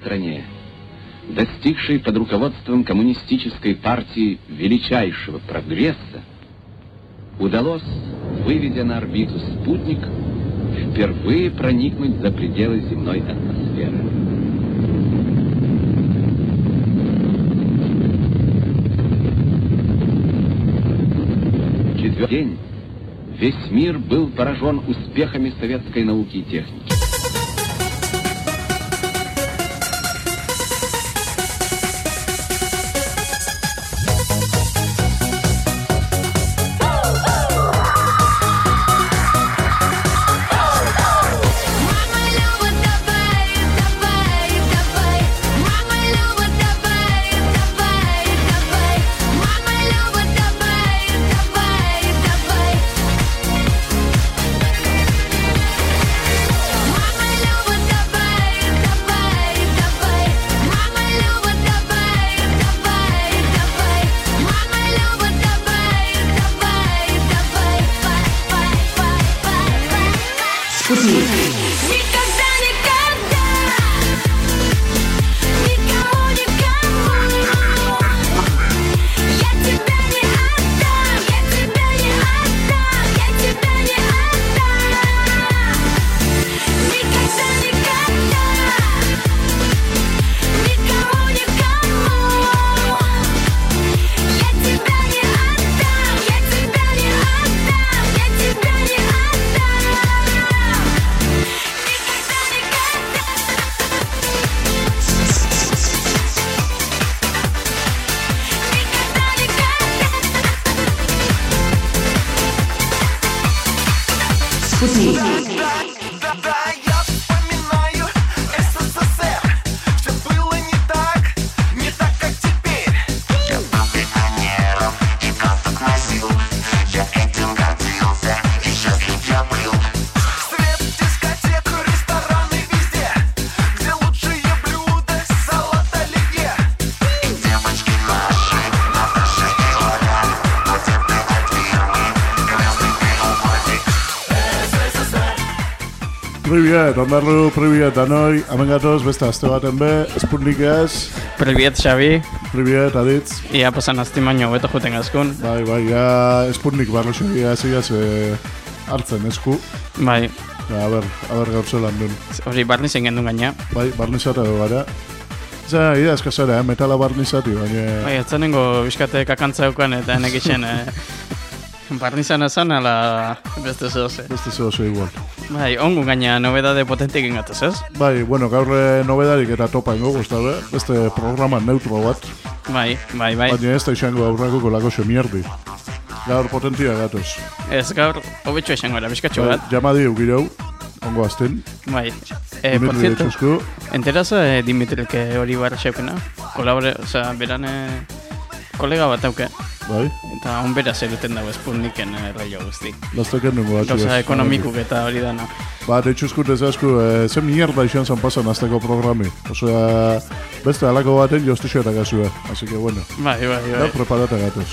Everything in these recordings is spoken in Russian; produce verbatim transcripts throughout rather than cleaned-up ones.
стране, достигшей под руководством коммунистической партии величайшего прогресса, удалось, выведя на орбиту спутник, впервые проникнуть за пределы земной атмосферы. Четвертый день весь мир был поражен успехами советской науки и техники. Привет, Rondarru, привет, Danoi, amengatoz, beste aste baten be, Sputnikez. Привет, Xavi. Привет, Aditz. Ia pasan azti baino, beto juten azkun. Bai, bai, ja, Sputnik barro segia ziaz e, hartzen esku. Bai. Ja, a ber, a ber gaur zelan duen. Hori barnizen gendun gaina. Bai, barnizatu gara. Zer, ida eskazara, eh? Metala barnizatu, baina... Bai, etzanengo bizkate kakantza eukan eta enek isen... Eh, barnizan ezan, ala beste zehoze. Beste zehoze igual. Bai, ongun gaina nobedade potentik ingatez, ez? Bai, bueno, gaur nobedarik eta topa ingo guztabe, beste programa neutro bat. Bai, bai, bai. Baina ez da izango aurrako kolako xe mierdi. Gaur potentia gatoz. Ez, gaur hobetxo izango era, bizkatxo bat. Jamadi eukirau, ongo azten. Bai. Eh, por cierto, enteraza eh, Dimitrilke hori barra xeukena? Kolabore, oza, beran eh, kolega bat auke. Bai. Eta hon bera zeruten dago Sputniken erraio guzti. Lazteken nungo batxu. Gauza ekonomikuk eta hori dana. Ba, deitxuzkut ez asku, e, ze mierda izan zan pasan azteko programi. Osea, beste alako baten jostixo eta gazua. Así que bueno. Bai, bai, bai. Da, preparata gatoz.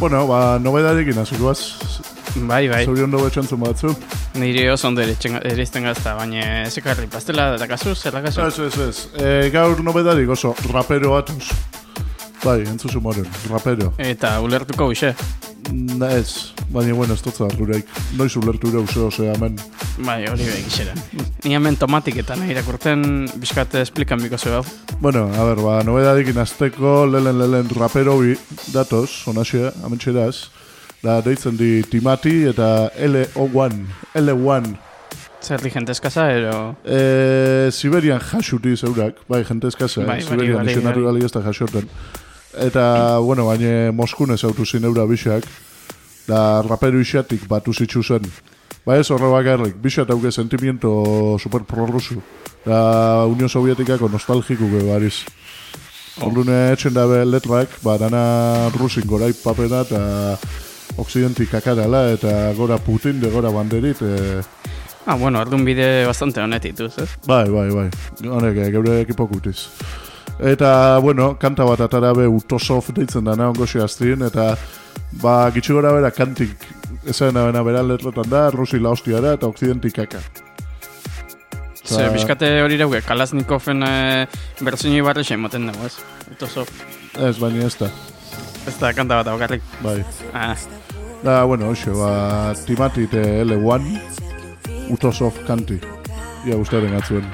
Bueno, ba, nobedarekin hasikoaz. Bai, bai. Zuri ondo betxantzun batzu. Nire oso ondo erizten gazta, baina zekarri pastela da kasu, zer da kasu? Ez, ez, ez. E, gaur nobedarik oso rapero batuz. Bai, entzuzu moren, rapero. Eta ulertuko uxe? Na ez, baina bueno, ez dutza hartureik. Noiz ulertu ere uze, ose, hemen. Bai, hori behik isera. Ni hemen tomatiketan irakurten bizkate esplikan biko zu hau. Bueno, a ber, ba, nobedadikin azteko lelen lelen rapero bi datoz, onaxe, amentxeraz. Da, deitzen di Timati eta L O one, L one. Zer di jente eskaza, ero? E, Siberian jasuti zeurak, bai, jente eskaza, bai, eh? Siberian bari, izen naturali ez da jasoten. Eta, bueno, baina Moskun ez autu zineura bixak, da rapero isiatik batu zitsu zen. Ba ez horre bakarrik, bixat hauke sentimiento super prorrusu. Da Unión Sovietikako nostalgiku bebariz. Oh. Ordune etxen dabe letrak, ba dana rusin gorai papera eta Occidentik kakarala eta gora Putin de gora banderit. E... Ah, bueno, ardun bide bastante honetituz, ez? Bai, bai, bai. Honek, geure ekipokutiz. Eta, bueno, kanta bat atarabe Utosov deitzen dana ongosi aztien, eta ba, gitsi gora bera kantik esan abena bera letretan da, Rusi la hostiara eta Occidentik kaka. Ze, bizkate hori dauke, Kalashnikoven e, berzioni barrexen moten dago, ez? Utosov. Ez, baina ez da. Ez da kanta bat aukarrik. Bai. Ah. Da, bueno, hoxe, ba, Timati te L one, Utosov kanti. Ia guztaren atzuen.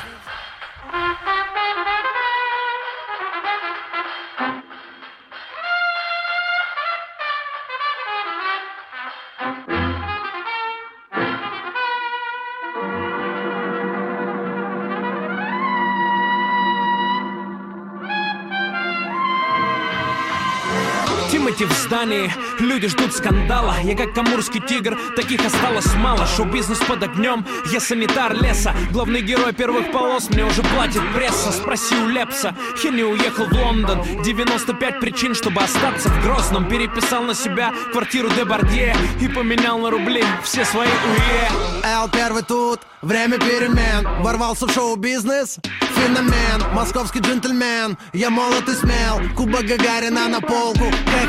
В здании люди ждут скандала. Я как амурский тигр, таких осталось мало. Шоу-бизнес под огнем, я санитар леса. Главный герой первых полос, мне уже платит пресса. Спроси у Лепса, я не уехал в Лондон. девяносто пять причин, чтобы остаться в Грозном. Переписал на себя квартиру Депардье и поменял на рубли все свои уе. Эл первый тут, время перемен. Ворвался в шоу-бизнес, феномен. Московский джентльмен, я молод и смел. Кубок Гагарина на полку,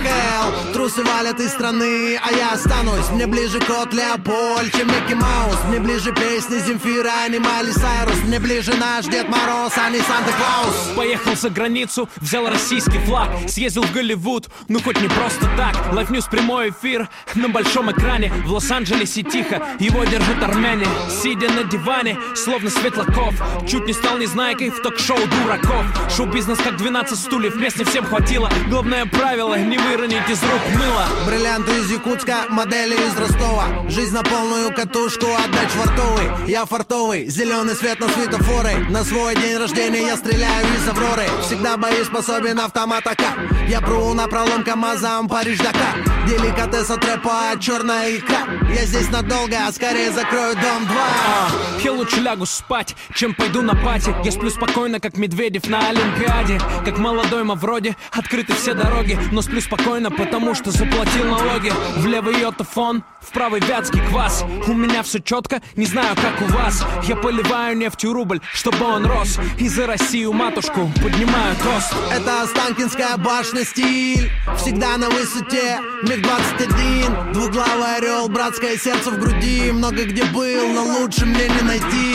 КХЛ. Трусы валят из страны, а я останусь. Мне ближе кот Леопольд, чем Микки Маус. Мне ближе песни Земфира, а не Майли Сайрус. Мне ближе наш Дед Мороз, а не Санта-Клаус. Поехал за границу, взял российский флаг. Съездил в Голливуд, ну хоть не просто так. Live News прямой эфир на большом экране. В Лос-Анджелесе тихо, его держат армяне. Сидя на диване, словно Светлаков. Чуть не стал незнайкой в ток-шоу дураков. Шоу-бизнес как двенадцать стульев, мест не всем хватило. Главное правило, не выронить из рук мыло. Бриллианты из Якутска, модели из Ростова. Жизнь на полную катушку, отдать швартовый. Я фартовый, зеленый свет на светофоры. На свой день рождения я стреляю из Авроры. Всегда боеспособен автомат АК. Я пру на пролом КамАЗом Париж-Дакар. Деликатес от рэпа, черная икра. Я здесь надолго, а скорее закрою дом два. а, Я лучше лягу спать, чем пойду на пати. Я сплю спокойно, как Медведев на Олимпиаде. Как молодой Мавроди, открыты все дороги. Но сплю спокойно, потому что заплатил налоги. В левый йотафон, в правый вятский квас. У меня все четко, не знаю, как у вас. Я поливаю нефтью рубль, чтобы он рос. И за Россию матушку поднимаю тост. Это Останкинская башня стиль. Всегда на высоте, миг двадцать один. Двуглавый орел, братское сердце в груди. Много где был, но лучше мне не найти.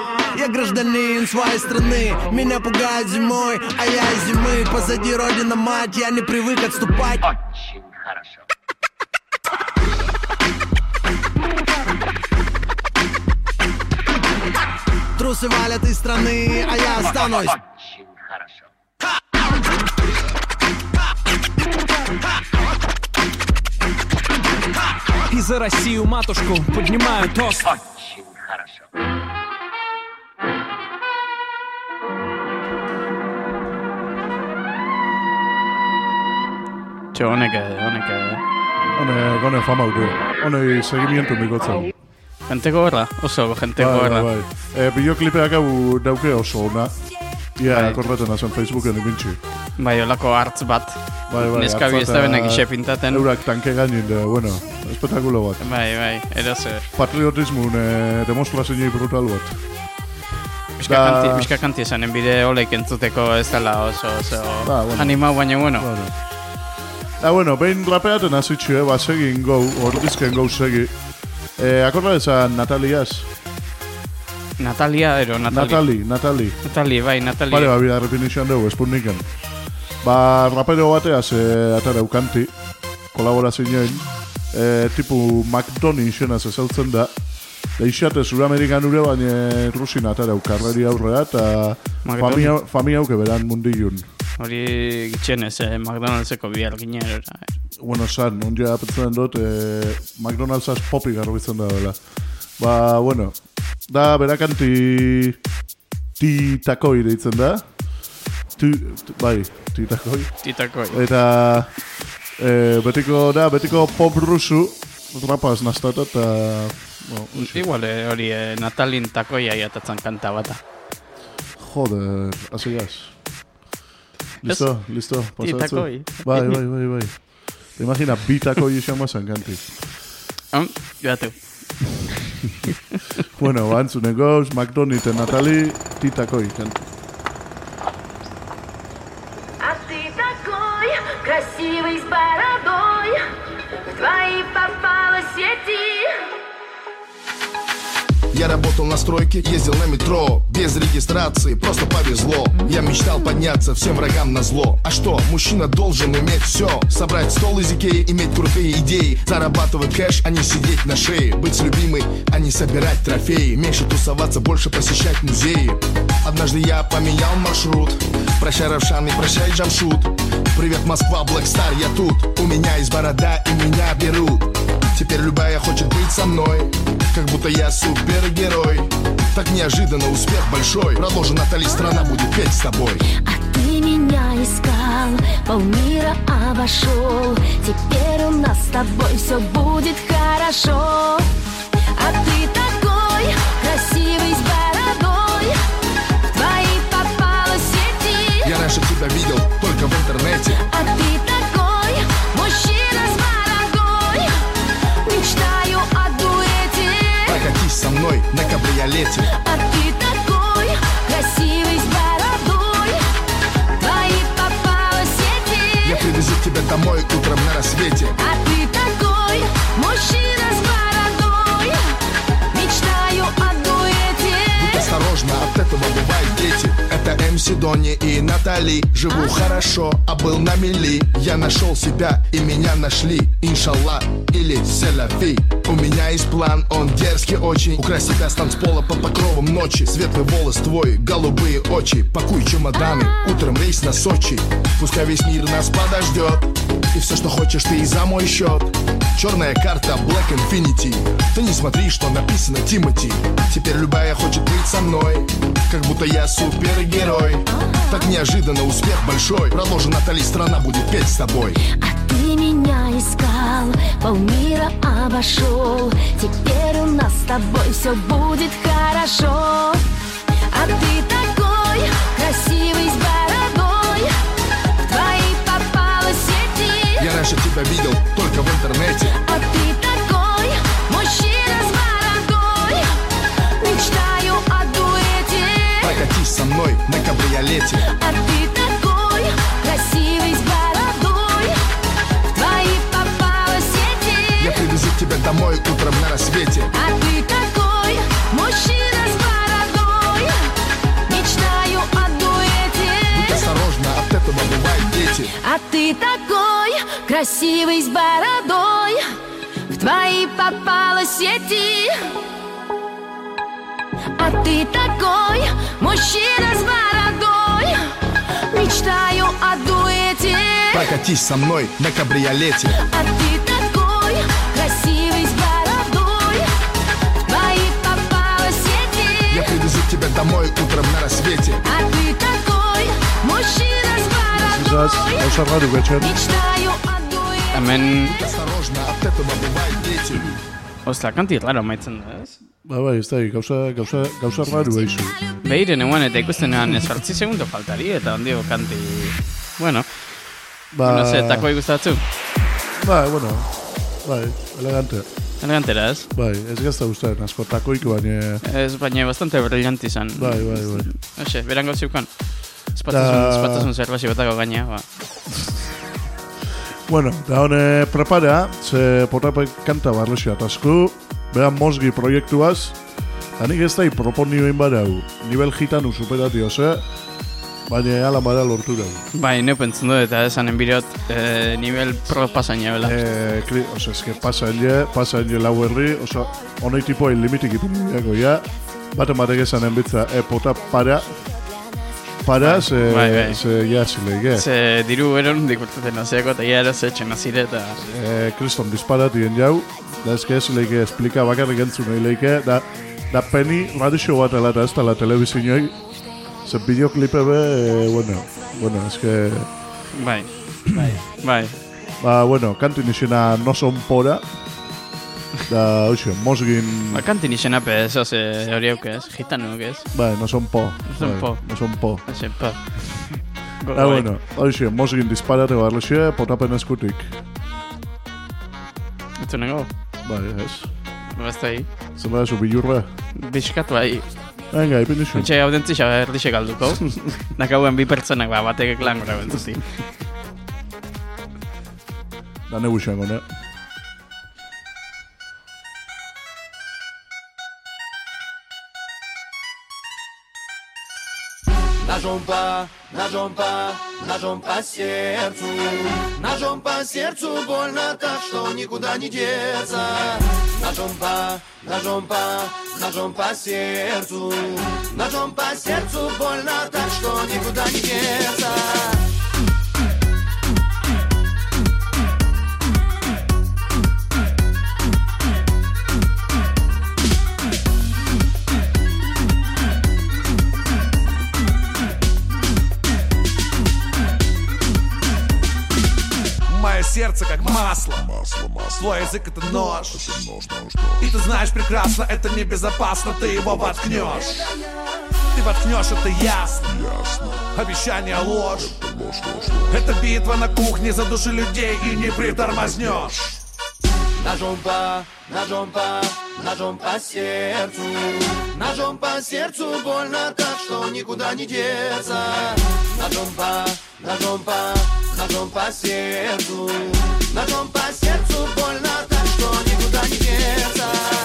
Я гражданин своей страны. Меня пугают зимой, а я из зимы. Позади родина мать, я не привык отступать. Очень хорошо. Трусы валят из страны, а я останусь. Очень хорошо. И за Россию матушку поднимаю тост. Очень хорошо. Txo, honek, honek... Hone, gone fama du. Hone seguimiento migotzen. Gente gorra, oso gente Bai, gorra. bai, bai. E, bideoklipeak hau dauke oso ona. Ia, Bai. korretan azen Facebooken ibintxi. Bai, olako hartz bat. Bai, bai, Neska bi ez da benak ise pintaten. Eurak tanke gainin, de, bueno, espetakulo bat. Bai, bai, eroze. Patriotismun e, demonstrazioi brutal bat. Bizkakanti, bizkakanti esanen bide oleik entzuteko ez dela oso, oso Ba, bueno. animau, baina bueno. Bueno. Ah, bueno, behin rapeaten azitxu, eh, ba, segin gau, ordizken gau segi. Eh, akorda ezan Nataliaz? Natalia, ero, Natali. Natali, Natali. Natali, bai, Natali. Bale, ba, bida refinizioan dugu, Sputniken. Ba, rapero bateaz, eh, atara eukanti, kolaborazio inoin, eh, tipu McDonald's izenaz ezautzen da, da isiate Suramerikan ure, baina Rusin atara eukarreri aurrea, eta familia, familia auke beran mundilun. Hori gitxenez, eh, McDonaldseko bihar ginerera. Bueno, san, ondia apetzen dut, eh, McDonaldsaz popi garbitzen da dela. Ba, bueno, da berakanti titakoi deitzen da. Tu, tu, bai, titakoi. Titakoi. Eta eh, betiko da, betiko pop rusu, rapaz naztata, eta... Bueno, igual hori eh, Natalin takoia iatatzen kanta bata. Joder, azigaz. Listo, es, listo. Titakoi. Bai, bai, bai, bai. Te imagina, bitakoi izan mazan kanti. Um, Joateu. Bueno, bantzunen goz, McDonald's eta Natali, titakoi kanti. А ты такой красивый с бородой, в твои попала сети. Я работал на стройке, ездил на метро, без регистрации, просто повезло. Я мечтал подняться всем врагам назло. А что, мужчина должен иметь все: собрать стол из Икеи, иметь крутые идеи, зарабатывать кэш, а не сидеть на шее, быть любимой, а не собирать трофеи, меньше тусоваться, больше посещать музеи. Однажды я поменял маршрут. Прощай, Равшан, и прощай, Джамшут. Привет, Москва, Блэкстар, я тут. У меня есть борода, и меня берут. Теперь любая хочет быть со мной, как будто я супергерой. Так неожиданно успех большой. Продолжи, Натали, страна будет петь с тобой. А ты меня искал, полмира обошел. Теперь у нас с тобой все будет хорошо. А ты такой красивый с бородой, в твои попала сети. Я раньше тебя видел только в интернете. А ты такой мужчина с бородой, мечтаю о дуэте. Прокатись со мной на кабриолете. А ты такой красивый с бородой, в твои попала сети. Я привезу тебя домой утром на рассвете. А ты такой мужчина с бородой, мечтаю о дуэте. Будь осторожна, от этого бывают дети. Это эм си Донни и Натали. Живу ага. хорошо, а был на мели. Я нашел себя и меня нашли. Иншаллах или селяфи. У меня есть план, он дерзкий очень. Украсть тебя с танцпола под покровом ночи. Светлый волос твой, голубые очи. Пакуй чемоданы, утром рейс на Сочи. Пускай весь мир нас подождет. И все, что хочешь, ты и за мой счет. Черная карта Black Infinity. Ты не смотри, что написано Тимати. Теперь любая хочет быть со мной, как будто я супергерой. Так неожиданно успех большой. Продолжи, Натали, страна будет петь с тобой. А ты меня искал, полмира обошел. Теперь у нас с тобой все будет хорошо. А ты такой красивый с бородой, в твои попала сети. Я раньше тебя видел только в интернете. А ты такой мужчина с бородой, мечтаю о дуэте. Прокатись со мной на кабриолете. А ты такой красивый с бородой, в твои попала сети. Я привезу тебя домой утром на рассвете. А ты такой мужчина с бородой, мечтаю о дуэте. Будь осторожна, от этого бывают дети. А ты такой красивый с бородой, в твои попала сети. А ты такой мужчина с бородой, мечтаю о дуэте. Прокатись со мной на кабриолете. А ты такой красивый с бородой, в твои попала сети. Я привезу тебя домой утром на рассвете. А ты такой мужчина с бородой, мечтаю о дуэте. Hemen... Будь осторожна, от этого бывают дети. Ostra, kanti raro maitzen da, ez? Ba, bai, ez da, gauza, gauza, gauza raru eizu. Behire neuen eta ikusten nean esfartzi segundo faltari eta ondio kanti... Bueno, ba... no sé, tako ikustatzu? Ba, bueno, bai, elegante. Elegantera, ez? Bai, ez gazta guztaren, asko takoik, baina... Ez, baina bastante brillanti izan. Bai, bai, bai. Oxe, berango ziukan. Espatasun, espatasun zerbasi batako gaina, ba. Bueno, da hone prepara, ze potapek kanta barrexia atazku, beran mozgi proiektuaz, da nik ez da proponioen barau, nivel gitanu superatio ze, baina ala bada lortu dugu. Bai, neu pentzen du eta esanen birot eh, nivel pro pasaina bela. Eh, kri, oza, eske pasaile, pasaile lau herri, oza, honei tipo limitik ipun dugu, ja, bate matek esanen bitza, e, pota para, para, bai, ze, bai, bai. ze, ja, zileike. Ze diru eron dikurteten naziako, eta ja eraz etxen nazire, eta... Eh, kriston disparatien jau, da eske ez leike esplika bakarrik entzun nahi leike, da, da peni radixo bat alata ez tala telebizinoi, ze bideoklipe be, eh, bueno, bueno, eske... Bai, bai, bai. Ba, bueno, kantin izena no son pora, da, oixo, mozgin... Ba, kantin izena pe, eso ze hori auke ez, gitanu auke ez. Bai, no son po. No son bai, po. No son po. Ese, po. Da, bueno, oixo, mozgin disparate barlexe, potapen eskutik. Etu nego? Bai, ez. Ba, ez da hi. Zela zu bilurra. Bizkatu bai. Venga, ipin isu. Etxe audentzi xa erdixe galduko. Nakauen bi pertsonak, ba, batek lan gora bentzuti. Da negu izango, ne? Ножом по, ножом по, ножом по сердцу. Ножом по сердцу больно так, что никуда не деться. Ножом по, ножом по, ножом по сердцу. Ножом по сердцу больно так, что никуда не деться. Сердце как масло, масло, масло. Твой язык это нож. Это нож, нож, нож. И ты знаешь прекрасно, это небезопасно, ты его воткнешь. Ты воткнешь, это ясно, ясно. Обещание ложь. Это ложь, ложь, ложь. Это битва на кухне за души людей, и не притормознешь. Ножом по, ножом по, ножом по сердцу. Ножом по сердцу больно так, что никуда не деться. Ножом по, ножом по, ножом по сердцу. Ножом по сердцу больно так, что никуда не деться.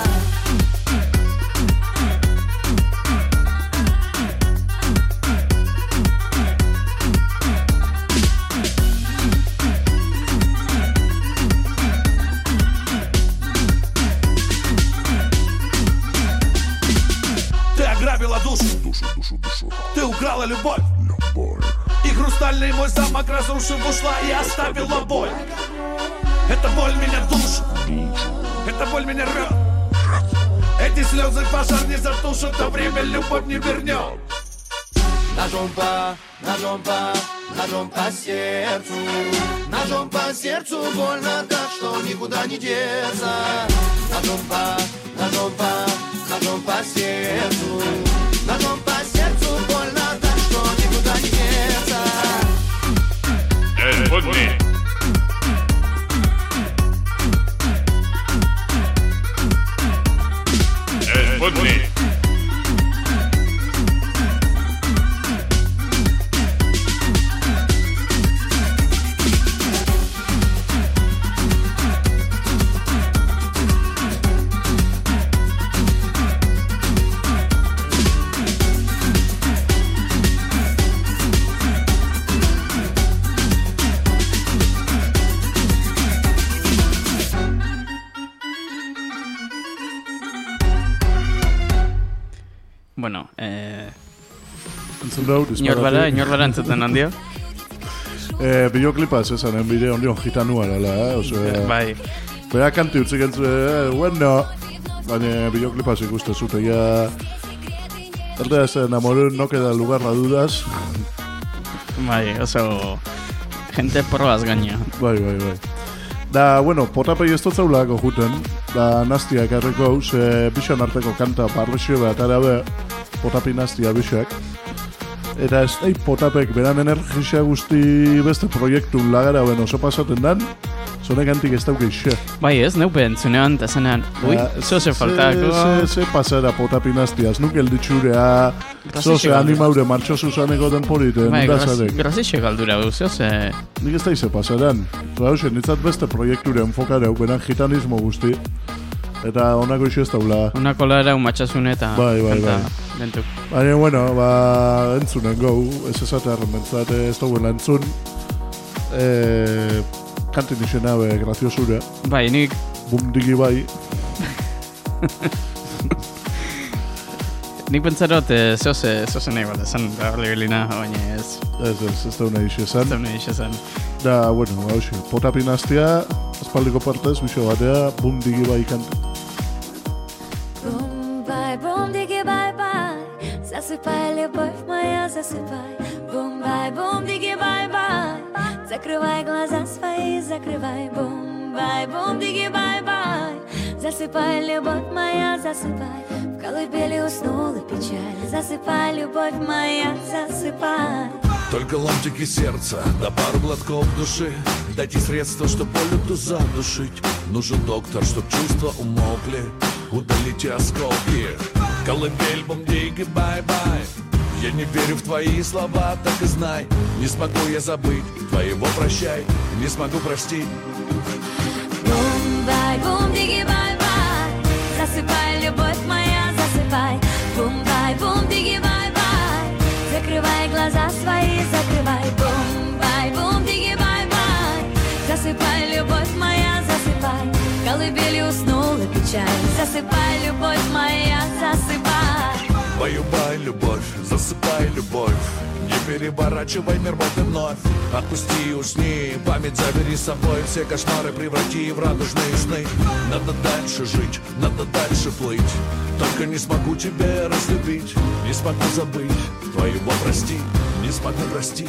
Душу, душу, душу, душу. Ты украла любовь, любовь. И хрустальный мой замок разрушив ушла и оставила боль. Эта боль меня душит, эта боль меня рвет. Эти слезы пожар не затушат, а время любовь не вернет. Ножом по, ножом по, ножом по сердцу. Ножом по сердцу больно так, что никуда не деться. Ножом по, ножом по, ножом по сердцу. Ножом по сердцу больно так, что никуда не деться. Эй, Будни! Эй, Будни! Bueno, eh... Entzun dau, disparate. Inor bara, inor bara entzuten handio. Eh, bideoklipa ez esanen bide ondion gitanua dela, eh? Oso, eh, bai. Bera kanti utzik entzu, eh, bueno, baina bideoklipa ikuste zute, ya... Erde ez enamorun no queda lugar a dudas. Bai, oso... Gente porroaz gaina. Bai, bai, bai. Da, bueno, potapei ez dut zaulako juten, da naztiak erreko, ze bixan arteko kanta parlexio bat arabe, potapi naztia bixak. Eta ez nahi potapek beran energia guzti beste proiektun lagara ben oso pasaten dan, Zone kantik ez dauke ixe. Bai ez, neupe entzunean, eta zenean, ui, zoze faltako. Ze, ze pasara potapinaztiaz, nuk elditxurea, zoze animaure martxo zuzaneko temporite, bai, nukazarek. Grazixe galdura du, zoze. Nik ez da ize pasaran. Rauxe, nitzat beste proiekture enfokare hau, beran gitanismo guzti. Eta honako iso ez daula. Honako lara umatxasune eta bai, bai, kanta bai. dentuk. Baina, bueno, ba, entzunen gau, ez esate arrementzat, ez dagoela entzun. Eh, kantin izena be graziosura. Bai, nik... Bum digi bai. Nik pentsarot, eh, zoze, zoze nahi bat esan, da horle bilina, baina ez... Ez, ez, ez da una iso esan. Ez da una iso esan. Da, bueno, hauxe, potapinaztia, espaldiko partez, biso batea, bum digi bai kantin. Бум, бай, бум, диги, бай, бай. Засыпай, любовь моя, засыпай. Бум, бай, бум, диги, бай, бай. Закрывай глаза свои, закрывай. Бум, бай, бум, диги, бай, бай. Засыпай, любовь моя, засыпай. В колыбели уснула печаль. Засыпай, любовь моя, засыпай. Только ломтики сердца, да пару глотков души. Дайте средства, чтоб боль эту задушить. Нужен доктор, чтоб чувства умолкли. Удалите осколки. Колыбель, бум-диги, бай-бай. Я не верю в твои слова, так и знай. Не смогу я забыть твоего прощай. Не смогу простить. Бум-бай, бум-диги, бай-бай. Засыпай, любовь моя, засыпай. Бум-бай, бум-диги, бай-бай. Закрывай глаза свои, закрывай. Бум-бай, бум-диги, бай-бай. Засыпай, любовь моя, засыпай. В колыбели уснула печаль. Засыпай, любовь моя, засыпай. Баю-бай, любовь, засыпай, любовь. Не переворачивай мир вот и вновь. Отпусти и усни, память забери с собой. Все кошмары преврати в радужные сны. Надо дальше жить, надо дальше плыть. Только не смогу тебя разлюбить. Не смогу забыть твоего прости. Не смогу простить.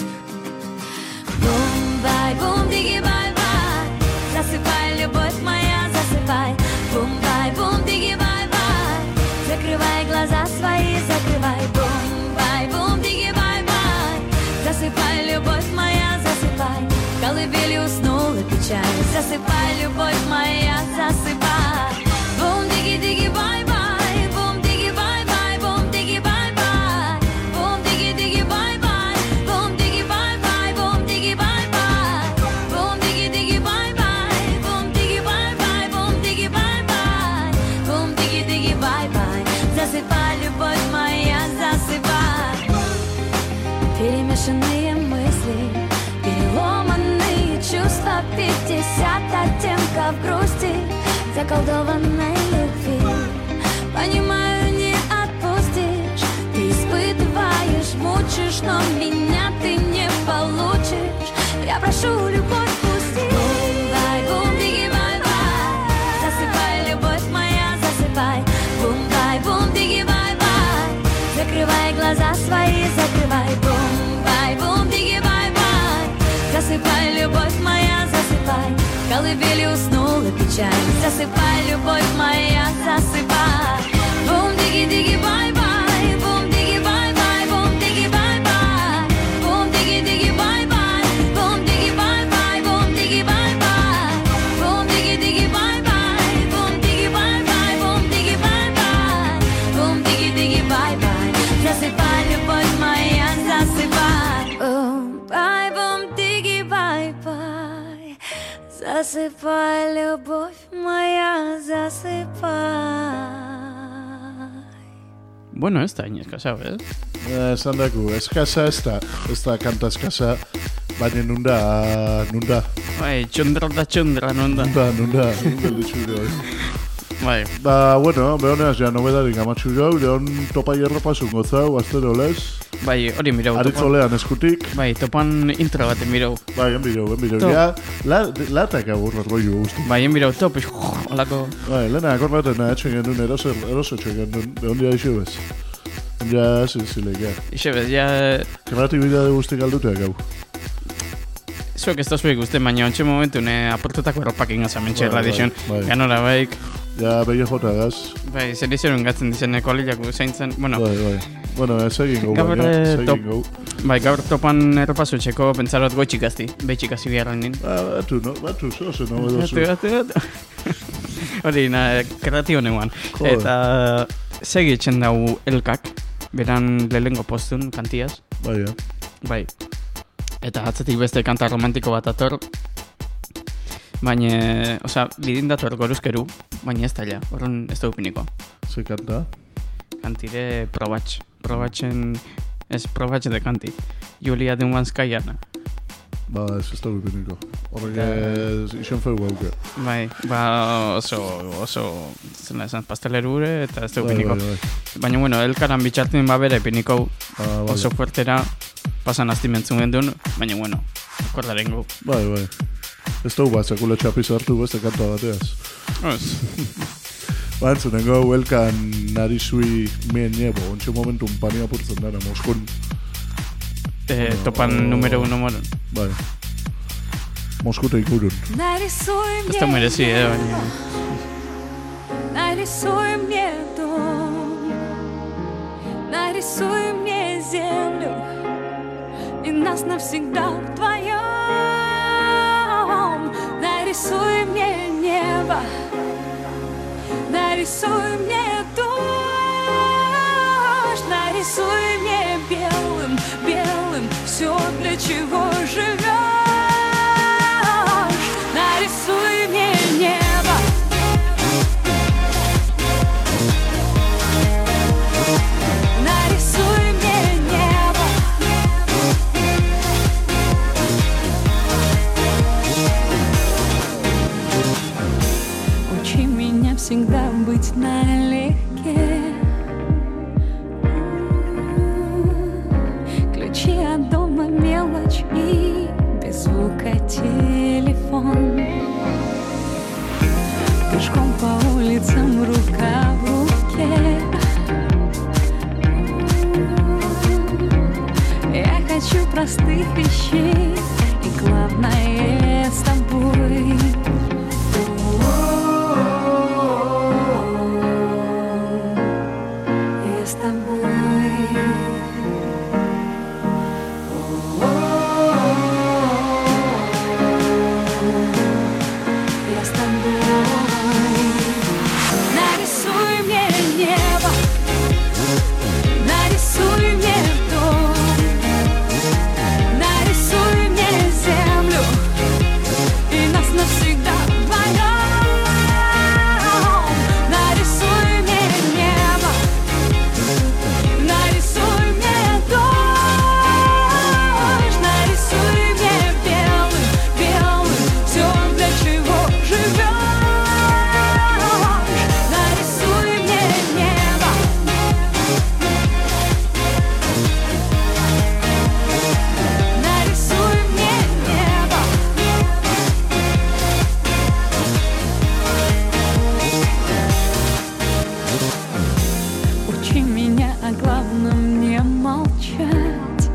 Бум-бай, бум-диги, бай-бай. Засыпай, любовь моя, засыпай. Бум-бай, бум-диги, бай-бай. Закрывай глаза свои, закрывай. Бум-бай, бум-диги, бай-бай. Засыпай, любовь моя, засыпай. В колыбели уснула печаль. Засыпай, любовь моя, засыпай. Бум-диги-диги, бай-бай. Бум-диги, бай-бай. Бум-диги, бай-бай. Бум-диги-диги, бай-бай. Бум-диги, бай-бай. Бум-диги, бай-бай. Бум-диги-диги, бай-бай. Бум-диги, бай-бай. Бум-диги, бай-бай. Бум-диги-диги, бай-бай. Засыпай, любовь моя, засыпай. Перемешанные мысли, переломанные чувства, пятьдесят оттенков грусти, заколдованной любви. Понимаю, не отпустишь, ты испытываешь, мучишь, но меня ты не получишь. Я прошу, любовь, пусти. Бум-бай, бум-диги, бай-бай. Засыпай, любовь моя, засыпай. Бум-бай, бум-диги, бай-бай. Закрывай глаза свои, закрывай. Бум-бай, бум-диги, бай-бай. Засыпай, любовь моя, засыпай. В колыбели уснула печаль. Засыпай, любовь моя, засыпай. Бум-диги-диги, бай-бай. Бум-диги, бай-бай. Бум-диги, бай-бай. Бум-диги-диги, бай-бай. Бум-диги, бай-бай. Бум-диги, бай-бай. Бум-диги-диги, бай-бай. Бум-диги, бай-бай. Бум-диги, бай-бай. Бум-диги-диги, бай-бай. Засыпай, любовь моя, засыпай. Бум-бай, бум-диги, бай-бай. Засыпай, любовь моя, засыпай. Bueno, ez da inezkasa, ez? Esan daku, eskasa ez da, ez da kanta eskasa, baina nunda, nunda. Bai, txundra da txundra, nunda. Nunda, nunda, nunda ditxure hori. Bai. Ba, bueno, behoneaz ja nobedarik amatxu jau, lehon topai errapasun gozau, astero lez. Bai, hori mirau. Aritzolean eskutik. Bai, topan intro baten mirau. Bai, en mirau, en mirau. Ja, la, latak agurra rollo guzti. Bai, en mirau top, holako. Bai, lehena akorraten etxen genuen, eroso, eroso etxen genuen, behon dia ixo bez. Ja, zinzilek, ja. Ixo bez, ja... Kreatibidade guzti galduteak hau. Zuek ez da zuek uste, baina ontsi momentu ne aportutako erropak ingaz amentxe erradizun. Ganora baik. Ja, behi jota gaz. Bai, zer izan gatzen dizen eko aliak zaintzen. Bueno, bai, bai. Bueno, ez egin gau, Gaur, baina, ez eh, egin top- gau. Bai, gaur topan errepasu txeko, pentsarot goitxikazti, behitxikazti biharren nin. Ba, batu, no? Batu, zoze, no? Edo zu. Batu, batu, batu. Hori, na, kreatio neuan. Joder. Eta segitzen dau elkak, beran lehengo postun, kantiaz. Bai, ja. Bai. Eta atzetik beste kanta romantiko bat ator. Baina, osea, bidin dator goruzkeru, baina ez taila, horren ez da upiniko. Ze kanta? Kantire probatx. Probatxen, ez probatx de kanti. Julia de Wanskaiana. Ba, ez ez da bipiniko. Horrek ez isen feu gauke. Bai, ba oso, oso, zena esan, pastelerure eta ez da Bai, upiniko. bai, bai. Baina, bueno, elkaran bitxartzen ba bere epiniko Ah, vale. oso fuertera pasan astimentzun gendun, baina, bueno, akordaren gu. Bai, bai. Ez dugu bat, sekule txapiz hartu beste kanta bateaz. Oz. Ba, entzunengo, huelkan nari zui mien niebo, ontsi momentu pania apurtzen dara, Moskun. Eh, topan numero uno moron. Bai. Moskute ikurun. Нарисуй Ez da мне merezi, eh, baina... Нарисуй мне дом, нарисуй мне землю и нас навсегда вдвоем. Нарисуй мне небо, нарисуй мне дождь, нарисуй мне белым, белым все, для чего живешь. Нарисуй мне небо. Нарисуй мне небо. Учи меня всегда быть налегке. Ключи от дома, мелочь и без звука телефон. Пешком по улицам, рука в руке. Я хочу простых вещей, и главное с тобой. Я с тобой. Я с тобой. Нарисуй мне небо, нарисуй мне дом, нарисуй мне землю и нас навсегда вдвоем. Нарисуй мне небо, нарисуй мне дождь, нарисуй мне белым, белым все, для чего живешь. Нарисуй мне небо. Нарисуй мне небо. Учи меня о главном не молчать.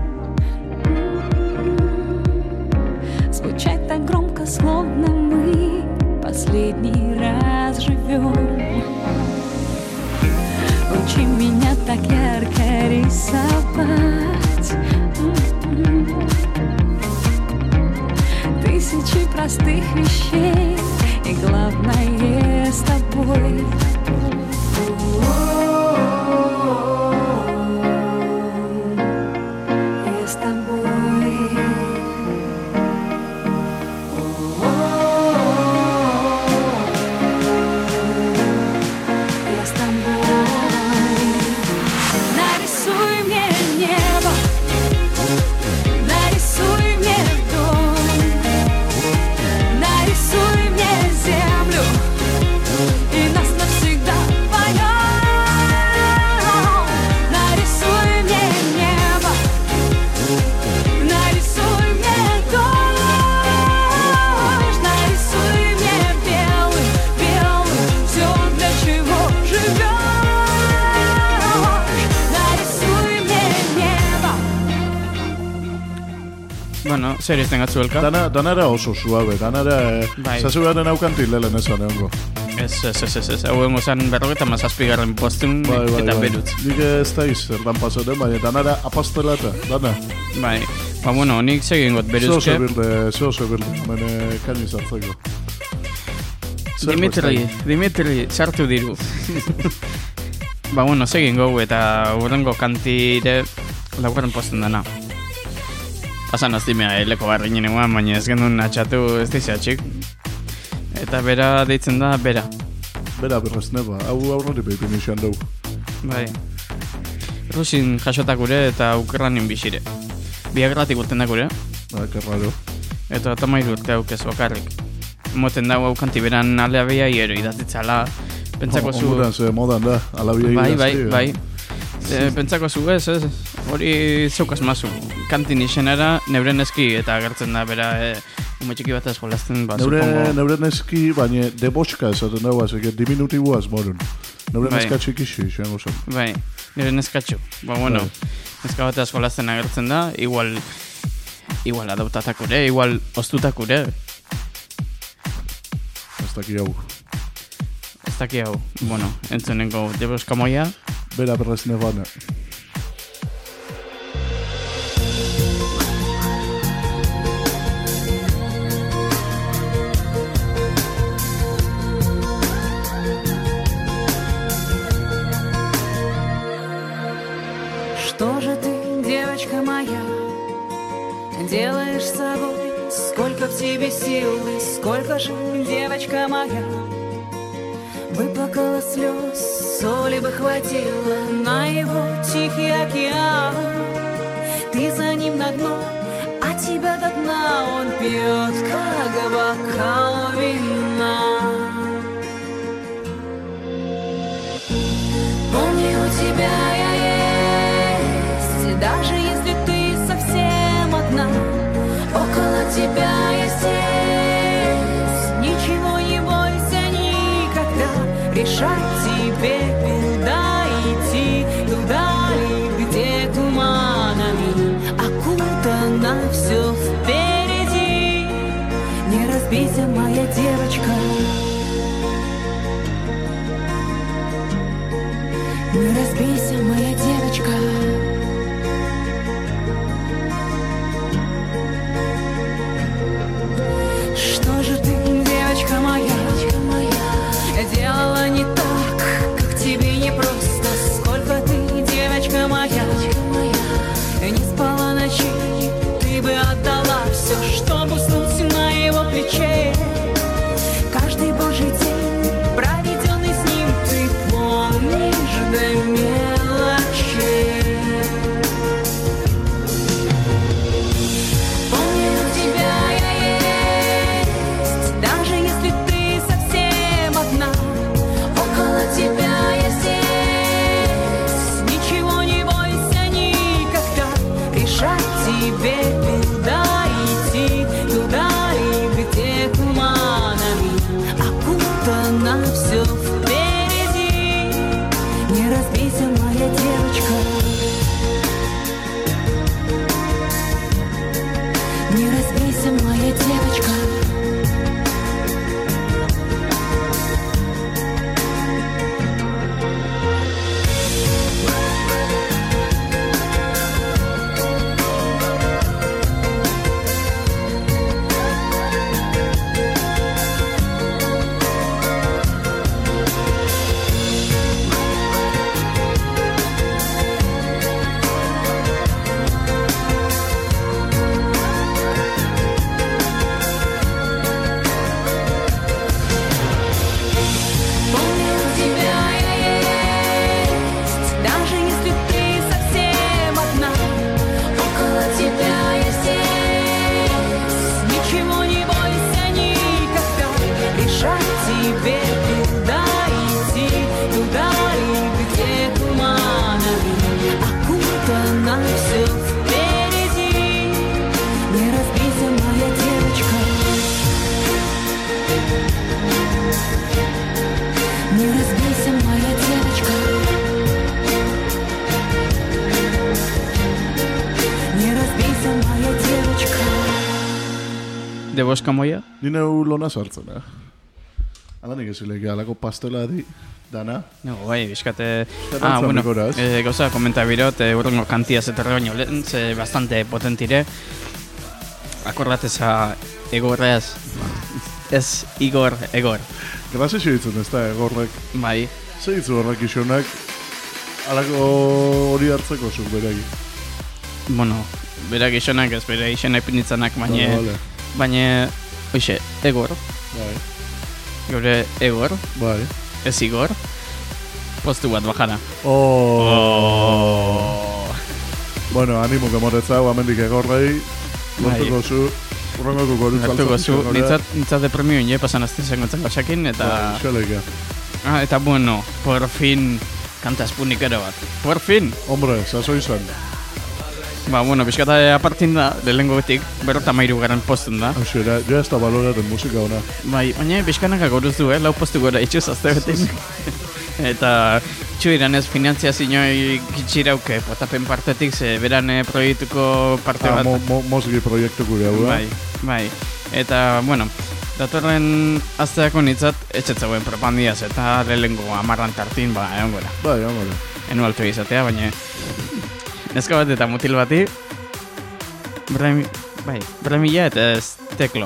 Звучать так громко, словно мы последний раз живем. Учи меня так ярко рисовать. Тысячи простых вещей, и главное с тобой. Я с тобой. Я с тобой. Нарисуй мне небо, нарисуй мне дом, нарисуй мне землю и нас навсегда вдвоем. Нарисуй мне небо, нарисуй мне дождь, нарисуй мне белым, белым все, для чего живешь. Нарисуй мне небо. Bueno, zer izten gatzu elka? Dana, danara oso suabe, danara, eh, Bai. zazu garen aukanti lehen esan egongo. Ez, ez, ez, ez, ez. Hau hengo zen berrogeta mazazpigarren postun Bai, bai, eta bai. berutz. Nik ez da izerdan pasatzen, baina danara apastela eta, dana. Bai, ba, bueno, nik segin got beruzke. Zeo zebirde, zeo zebirde, mene kaini zartzeko. Dimitri, Dimitri, sartu diru. Ba, bueno, segin gau eta urrengo kantire laugarren posten dana. Pasan aztimea eleko barrinen eguan, baina ez genuen atxatu ez dizatxik. Eta bera deitzen da, bera. Bera berrez neba, hau aurrori behipin izan dugu. Bai. Rusin jasotak gure eta Ukrainin bisire. Biagratik urten da gure. Ba, kerraro. Eta tamairu urte hauk ez bakarrik. Moten dago hau kanti beran alabia hiero idatitzala. Pentsako zu... Onguran ze modan da, alabia Bai, idazti. bai, bai. E, pentsako zu ez, ez. Hori zeukaz mazu. Kantin izenera neuren eski eta agertzen da bera e, ume txiki bat ez jolazten, ba, Neure, supongo. neuren eski, baina deboska esaten dago, azeke diminutiboaz morun. Neuren Bai. eska txikixi, izango zen. Bai, nire neskatxo. Ba, bueno, neska bat ez jolazten agertzen da, igual... Igual adautatakure, igual ostutakure. Ez daki hau. Ez daki hau, bueno, entzunengo deboska moia. Bera berrez nebana. Что же ты, девочка моя, делаешь с собой? Сколько в тебе сил, сколько же, девочка моя, выплакала слез, соли бы хватило на его тихий океан. Ты за ним на дно, а тебя до дна он пьет, как бокал вина. Помни, у тебя я есть, даже если ты совсем одна. Около тебя я здесь, ничего не бойся никогда. Решать тебе, куда идти, туда ли, где туманами окутано все впереди. Не разбейся, моя девочка, не разбейся, моя девочка. Что же ты, девочка моя, делала не так, как тебе не просто. Сколько ты, девочка моя, не спала ночи, ты бы отдала все, чтобы уснуть на его плече. Каждый божий день, проведенный с ним, ты помнишь до мелочей. Помни, у тебя я есть, даже если ты совсем одна. Около тебя я здесь, ничего не бойся никогда. Решать тебе, куда идти, туда ли, где туманами окутано все впереди. Не разбейся, моя девочка, не разбейся, моя девочка. Помни, у тебя я есть, даже если ты совсем одна. Около тебя я здесь, ничего не бойся никогда. Решать тебе, куда идти, туда ли, где туманами окутано все впереди. Не разбейся, моя девочка, не разбейся, моя девочка, не разбейся, моя девочка. Deboska moia? Ni neu lona sartzen, eh? Alanik ezilek, alako pastela di, dana. No, bai, bizkate... Zeran Ah, bueno, zamikoraz. eh, gauza komentabirot, eh, urrengo kantia zetorre baino lehen, ze bastante potentire. Akordateza egorreaz, ez Igor, Egor. Grazio ditzen ez da, egorrek. Bai, Zer ditzu horrek isonak, alako hori hartzeko zuk beragi. bueno, berak isonak ez, bere isonak pinitzanak, baina... Vale, vale. Baina, oixe, Egor, Bai, gure Egor, bai. ez Igor, postu bat bajara. Oh. Bueno, animo kemoretza, amendik egorrei, lortuko zu, urrengoko gorutza Hartuko zu, nintzat, nintzat de premio ine pasan azte zengotzen gaxakin, eta... Bai, xaleka. Ah, eta bueno, por fin, kanta espunikero bat. Por fin! Hombre, zazo izan. Ba, bueno, bizkata apartin da, lehengo betik, berrota mairu garen postun da. Hauxera, jo ez da baloraren musika ona. Bai, baina bizkanaka goruz du, eh, lau postu gora itxuz azte betik. Eta txu iranez finantziazioi gitxirauke potapen partetik, ze beran eh, proiektuko parte Ah, bat. mo, mo, mozgi proiektu gure hau, Bai, bai. Eta, bueno, datorren azteako nintzat, etxetzagoen propandiaz, eta lehengo amarran tartin, ba, egon gora. Bai, hombre. Enu altu izatea, baina... Neska bat eta mutil bati, bremi, bai, bremila eta ez teklo.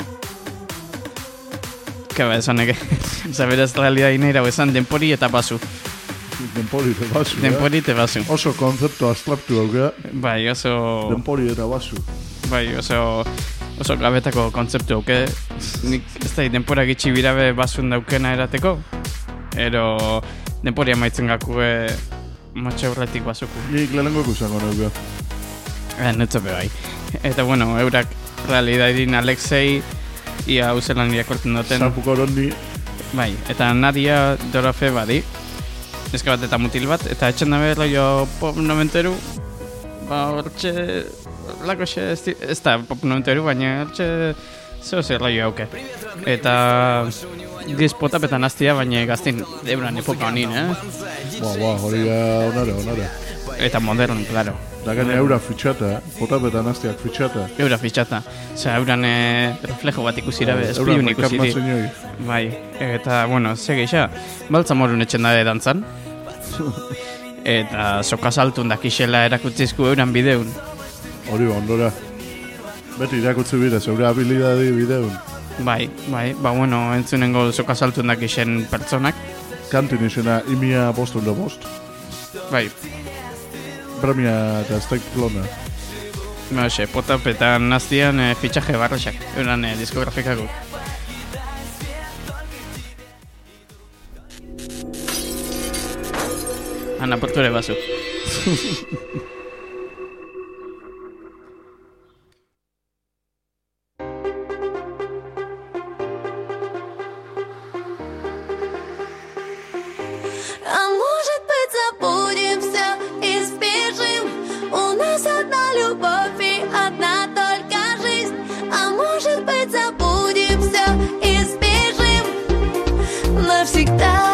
Kaba, esanek, zaberaz realidad ineira esan denpori eta basu. Denpori eta basu, Denpori eta basu. Oso konzeptu abstraktu daukea. Bai, oso... Denpori eta basu. Bai, oso... Oso gabetako kontzeptu auke. Nik ez da, denpora gitxi birabe basun daukena erateko. Ero, denpori amaitzen gakue matxe horretik basuku. Nik lehenko ikusango naukea. Eh, netzope bai. Eta bueno, eurak realidadin Alexei ia uzelan irakortzen duten. Sarpuko orondi. Bai, eta Nadia Dorofe badi. Neska bat eta mutil bat, eta etxen dabe rollo pop noventeru. Ba, hortxe... Lako xe, ez, di- ez da pop noventeru, baina hortxe... Zeo zer rollo hauke. Eta... Giz potapetan aztia, baina gaztin euran epoka honin, eh? Ba, ba, hori ga onare, onare. Eta modern, claro. Da gane eura fitxata, potapetan hastiak fitxata. Eura fitxata. Osea, euran eh, reflejo bat ikusira, be, Euran espiun ikusi di. rekarnatzen Bai, eta, bueno, ze geixa, baltza morun etxen dabe dantzan. Eta soka saltun dakixela erakutzizku euran bideun. Hori ba, ondora. Beti irakutzi bide, zeure habilidadi bideun. Bai, bai, ba, bueno, entzunengo soka saltun dakixen pertsonak. Kantin izena imia bostun da bost. Bai, Premia eta steak plona. ba, xe, potapetan naztian eh, fitxaje barroxak, euran eh, diskografikako. Ana porture bazu. А может быть, забудем все и сбежим. У нас одна любовь и одна только жизнь. А может быть, забудем все и сбежим навсегда.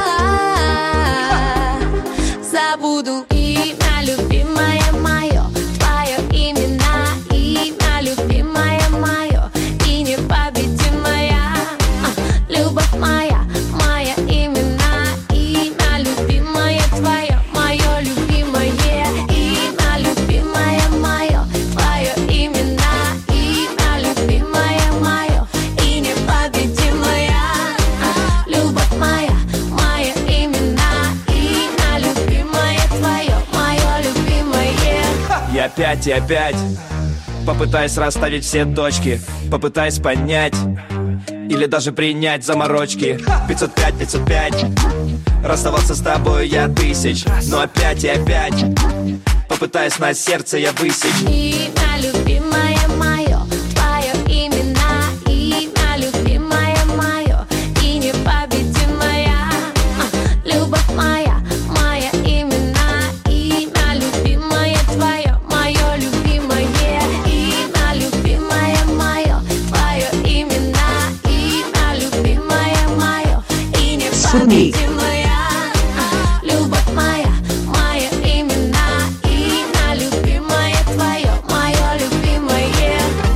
Забуду имя, любимое мое, твое имя, имя, любимое мое и непобедимая. А, любовь моя, моя имена, имя, любимое твое, мое любимое имя, любимое мое, твое имена, имя, любимое мое и непобедимая. А, любовь моя, моя имена, имя, любимое твое, мое любимое. И опять, и опять попытаюсь расставить все точки, попытаюсь понять или даже принять заморочки. Пятьсот пять, пятьсот пять. Расставался с тобой я тысяч, но опять и опять попытаюсь на сердце я высечь. Имя, любимое мое, твое имена, имя, любимое мое и непобедимая. А, любовь моя, моя имена, имя, любимое твое, мое любимое имя, любимое мое, твое имена, имя, любимое мое и непобедимая. А, любовь моя, моя имена, имя, любимое твое, мое любимое.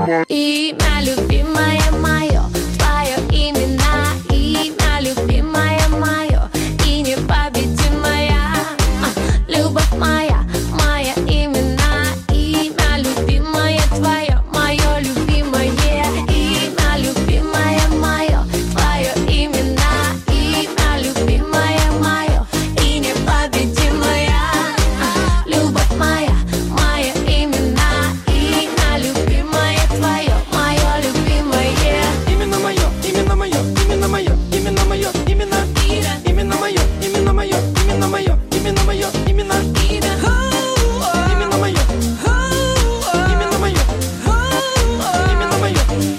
Имя любимое мое, твое имя, имя любимое мое и непобедимая. Любовь моя, моя имена, имя любимое твое, мое любимое имя любимое мое, твое имена, имя любимое мое и непобедимая. Любовь моя, моя имена, имя любимое твое, мое любимое. Именно мое, именно мое, именно мое, именно мое, именно именно мое, именно мое, именно мое, именно мое, именно именно мое, именно мое, именно мое.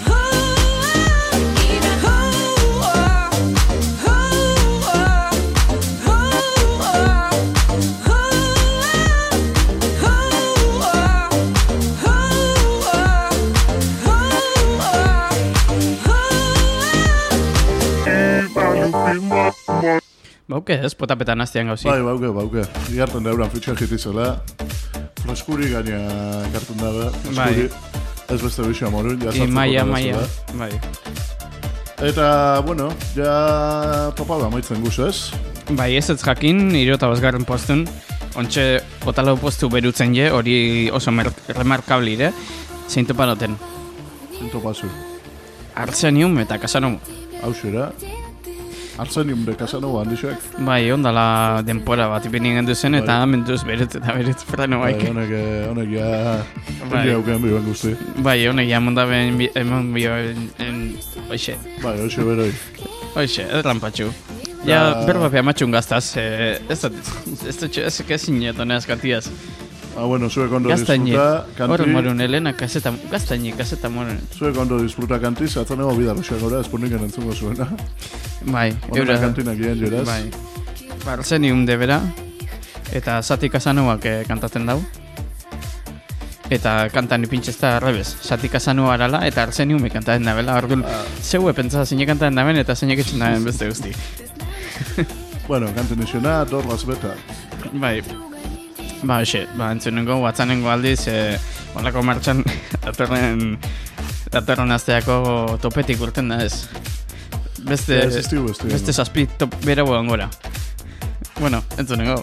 Bauke ez, potapetan hastian gauzi. Bai, bauke, bauke. Igartan da euran fitxak itizela. Freskuri gaina gartan da, freskuri. Ez beste bixo amorun, ja sartzeko Maia, da maia, bezala. bai. Eta, bueno, ja topada amaitzen guz, ez? Bai, ez ez jakin, irota bazgarren postun. Ontxe, otalau postu berutzen je, hori oso remarkabli ere. Zein topa noten. Zein topa zu. Arsenium eta Casanova. Hau zera. Arsenium de Casanova handixak. Bai, ondala denpora bat ipini gendu zen, eta mentuz berut eta berut freno baik. Bai, honek, honek ja... Bai. Honek aukean biban guzti. Bai, honek ja mondaben emon bio... Oixe. Bai, oixe beroi. Oixe, edran patxu. Ja, berba pia matxun gaztaz, ez dut, ez dut, ez dut, ezin jetonez kantiaz. Ah, bueno, zuek ondo disfruta, kanti... Horren morun, Elena, kaseta, gaztaini, kaseta morun. Zuek ondo disfruta kantiz, atzan ego bidarroxak gora, esporniken entzungo zuena. Bai, eura... kantinak gien jeraz. Bai. Arsenium de bera, eta Sati Casanovak kantaten dau. Eta kantan ipintxezta arrebez. Sati Casanova arala, eta Arsenium kantaten da bela. Orduan, ah. Zeue pentsa zeine kantaten da ben, eta zeine ketxen da ben beste guzti. Bueno, kanten isiona, dorraz beta. Bai. Ba, xe, ba, entzunengo, watzanengo aldiz, e, olako martxan, datorren, datorren azteako topetik urten da ez. Beste, ez estiu, estiu, beste zazpi top bera guan gora. Bueno, entzunengo.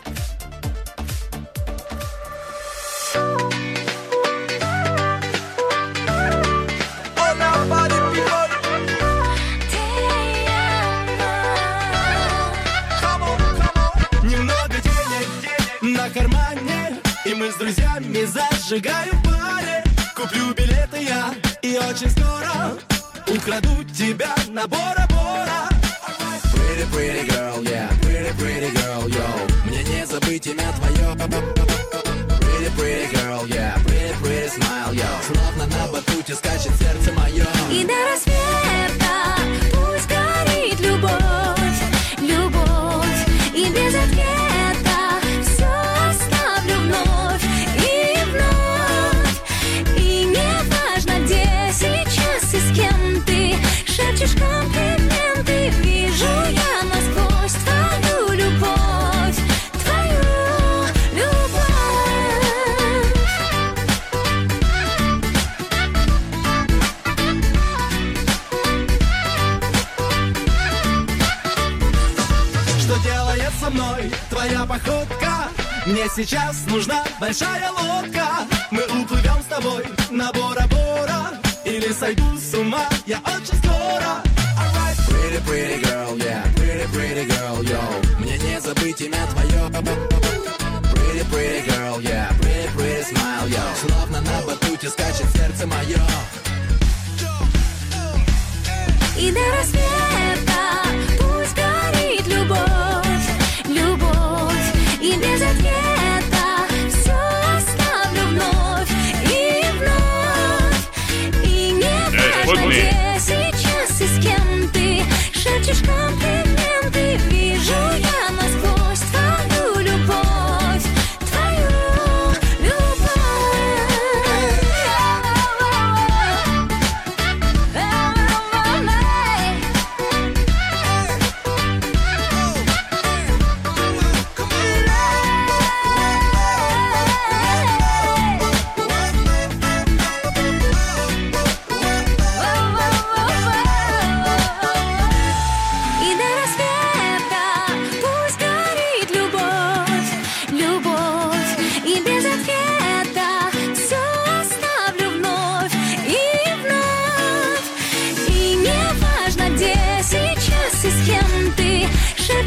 С друзьями зажигаю в баре. Куплю билеты я и очень скоро украду тебя на Бора-Бора. Pretty, pretty girl, yeah, pretty, pretty girl, yo. Мне не забыть имя твое. Pretty, pretty girl, yeah, pretty, pretty smile, yo. Словно на батуте скачет сердце мое. И до рассвета пусть горит любовь, любовь, и без ответа все оставлю вновь. Сейчас и с кем ты шепчешь комплименты, вижу я насквозь твою любовь, твою любовь. Что делает со мной твоя походка? Мне сейчас нужна большая лодка. Мы уплывем с тобой на Бора-Бора. Или сойду с ума я очень скоро. Alright. Pretty, pretty girl, yeah, pretty, pretty girl, yo. Мне не забыть имя твое. Pretty, pretty girl, yeah, pretty, pretty smile, yo. Словно на батуте скачет сердце мое. И до рассвета пусть горит любовь, любовь, и без ответа все оставлю вновь и вновь. И не важно, где сейчас и с кем ты шепчешь комплименты, вижу я насквозь твою любовь, твою любовь.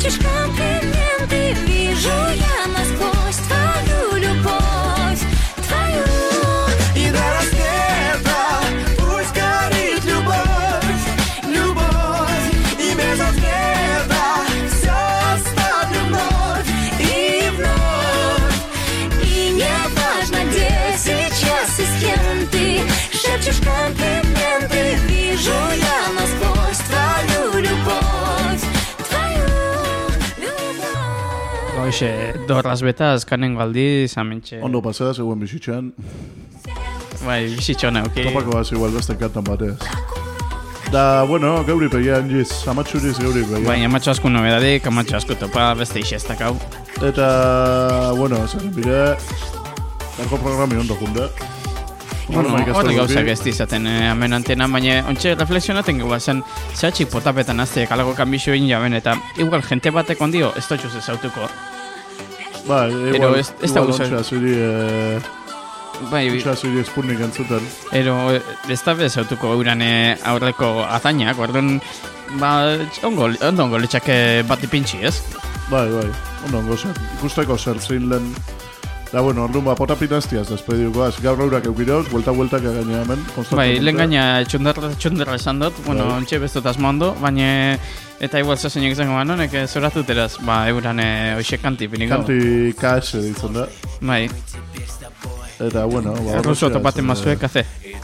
Шепчешь комплименты, вижу я насквозь твою любовь, твою. И до рассвета пусть горит любовь, любовь. И без ответа все оставлю вновь и вновь. И не важно, где сейчас и с кем ты шепчешь комплименты, вижу я насквозь твою любовь, твою любовь. Hoxe, dorraz beta azkanengo aldiz, amentxe. Ondo pasea, zegoen bizitzan. Bai, bizitxona, ok. Topako bat igual beste kantan batez. Da, bueno, geuri pegian jiz, amatxuriz geuri pegian. Bai, amatxo asko nobedadik, amatxo asko topa, beste ixestak hau. Eta, bueno, zaren bide, garko programi ondo junde. Bueno, hori gauzak ez dizaten eh, hemen antena, baina ontxe reflexionaten gau zen, zehatxik potapetan azte kalago kanbixo egin jaben, eta igual jente batek ondio ez totxuz ezautuko. Bai, Ero igual, ez, ez da igual guzak. ontsa zuri, eh, Bai, ontsa zuri espurnik entzuten. ero ez da bezautuko euran eh, aurreko azainak, orduan, ba, ongo, ondo ongo litxake bat ipintxi, ez? Bai, bai, ondo ongo zer, ikusteko zer zein lehen. Da, bueno, orduan, ba, potapinaztiaz despediukoaz, gaur eurak eukideoz, buelta-bueltak egaina hemen. Bai, lehen gaina txunderra, txunderra esan dut, bueno, Bai. ontxe bezot asmondo, baina eta igual zazenik izango ba, nonek zoratu teraz, ba, euran eh, oixe kanti piniko. Kanti K S ditzen da. Bai. Eta, bueno, ba, Ruso horrexeaz, topaten eh, mazue, kaze.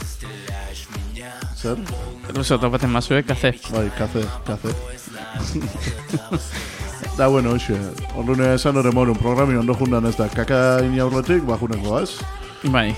Zer? Ruso topaten mazue, kaze. Bai, kaze, kaze. Da, bueno, hoxe, orduan esan hori morun programi ondo jundan ez da, kaka ini aurretik, ba juneko az. Bai.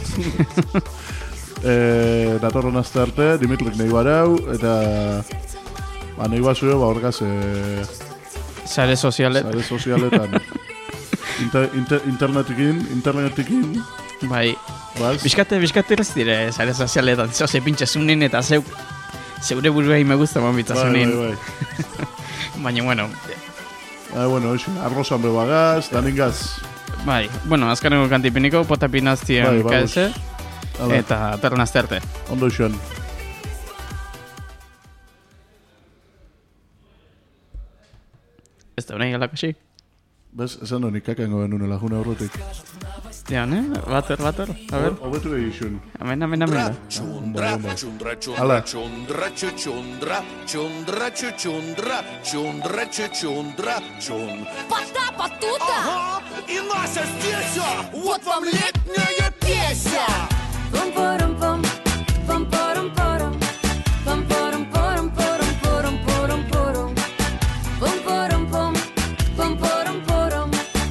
e, datorren azte arte, Dimitrik nahi barau, eta ba, nahi basue, ba horgaz, e, Sare sozialet. sare sozialetan. Inter, inter, internetikin, internetikin, Bai. baz? Biskate, biskate ez dire, sare sozialetan, zeo ze pintxe zunin eta zeu, zeure buruei me gusta mambitza Bai, zunin. bai, bai. Baina, bueno, Ah, bueno, hoxe, arrozan bebagaz, daningaz. bai, bueno, azkaneko kantipiniko, potapinaztien Bai, K S, Hala. eta torren azte arte. Ondo xoan. Ez da unai galako xi. Bez, esan honi kakango benune laguna aurretik. Ja, ne? Bator, bator, a ver. Hobetu egizun. Amen, amen, amen. Чундра, чундра, Hala. чундра, чундра, чундра, чундра, чундра, чундра, чун. Потапа тута! Ага, и Нася здесь, а! Вот вам летняя песня! Пум-порум-пум, пум-порум-порум, пум-порум-порум-порум-порум-порум-порум. Пум-порум-пум, пум-порум-порум,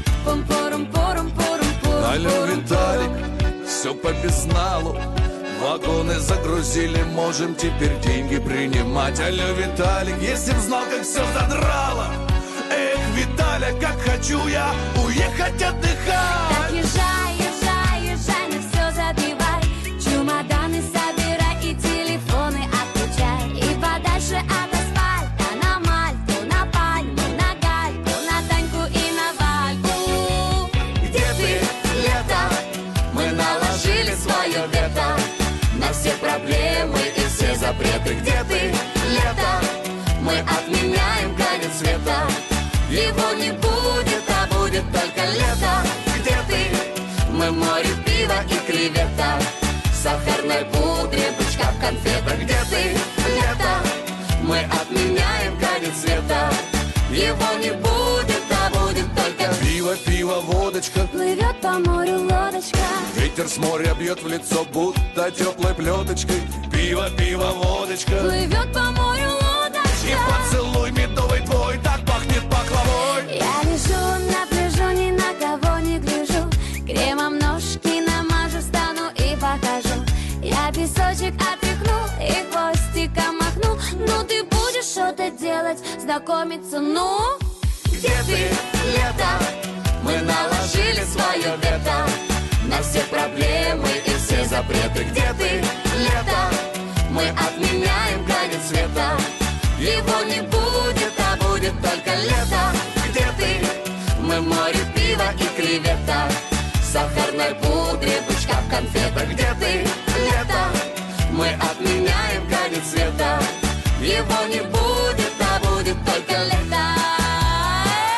пум-порум-порум-порум-порум. Алло, Виталик, все по безналу. Вагоны загрузили, можем теперь деньги принимать. Алло, Виталик, если б знал, как все задрало. Эх, Виталя, как хочу я уехать отдыхать. Так езжай, езжай, езжай, не все забивай. Чемоданы собирай и телефоны отключай. И подальше от асфальта на Мальту, на Пальму, на Гальку, на Таньку и на Вальку. Где ты, лето? Мы наложили свое вето на все проблемы и все запреты. Где ты, лето? Мы отменяем конец света. Его не будет, а будет только лето. Где ты? Мы море пива и креветок, сахарной пудре, бычка в конфетах. Где ты, лето? Мы отменяем конец света. Его не будет, а будет только Пиво, пиво, водочка. Плывет по морю лодочка. Ветер с моря бьет в лицо, будто теплой плеточкой. Пиво, пиво, водочка. Плывет по морю И лодочка. поцелуй медовый твой так пахнет пахлавой. Я лежу на пляжу, ни на кого не гляжу. Кремом ножки намажу, встану и похожу. Я песочек отряхну и хвостиком махну. Ну ты будешь что-то делать, знакомиться, ну? Где ты, лето? Мы наложили свое вето на все проблемы и все запреты. Где ты, лето? Мы отменяем конец света. Его не будет, а будет только лето. Где ты? Мы море пива и креветок, сахарной пудре, бычка в конфетах. Где ты, лето? Мы отменяем конец света. Его не будет, а будет только лето.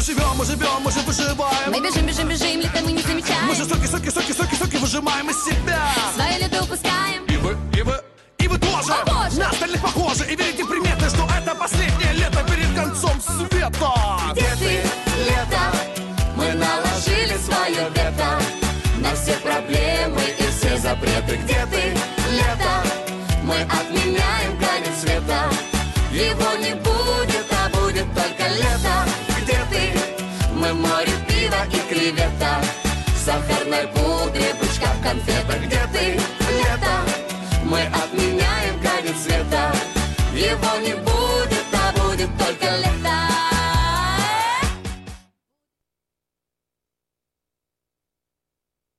живем, мы живем, мы же выживаем. Мы бежим, бежим, бежим, летом мы не замечаем. Мы же соки, соки, соки, соки, соки выжимаем из себя. Свои леты упускаем. И вы, и вы, и вы тоже. О, Боже. На остальных похожи. И верите приметы, что это последнее лето перед концом света. Где ты, лето? Мы наложили свое вето на все проблемы и все запреты. Где ты, лето? Мы отменяем конец света. Его не будет, а будет только лето. Где ты? Мы море, пива и кревета в сахарной пудре, бычка в конфетах. Где